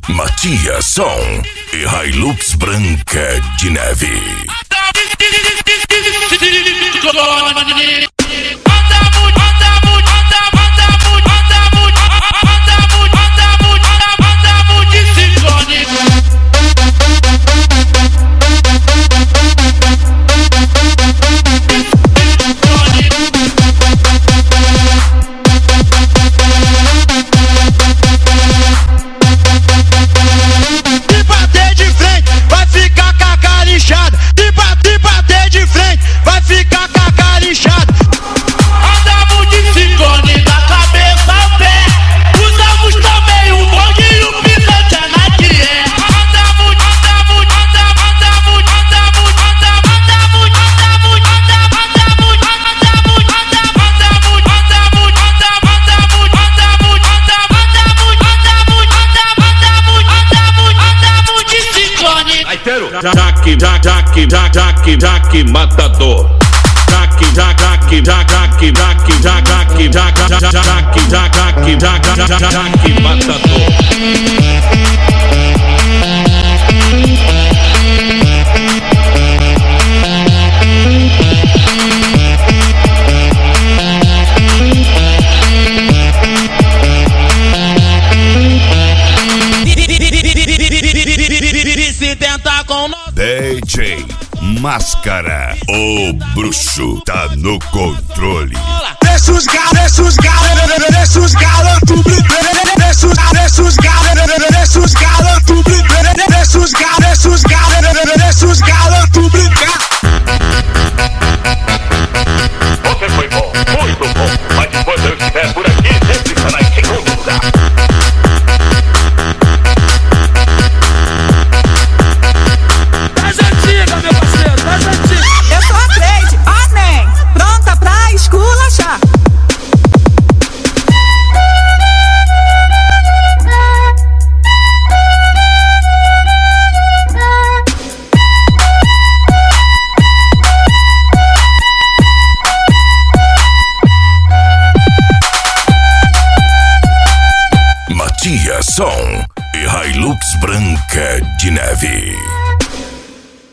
Matias Som e Hilux Branca de Neve. Jaque matador. Jaque matador. Se tentar com nós. DJ Máscara, o bruxo tá no controle. Deixa os garotos brincar. Deixa os garotos brincar. Deixa os garotos brincar. Você foi bom, muito bom. Mas quando eu estiver por aqui, sempre estará em segundo lugar. Matias Som e Hilux Branca de Neve.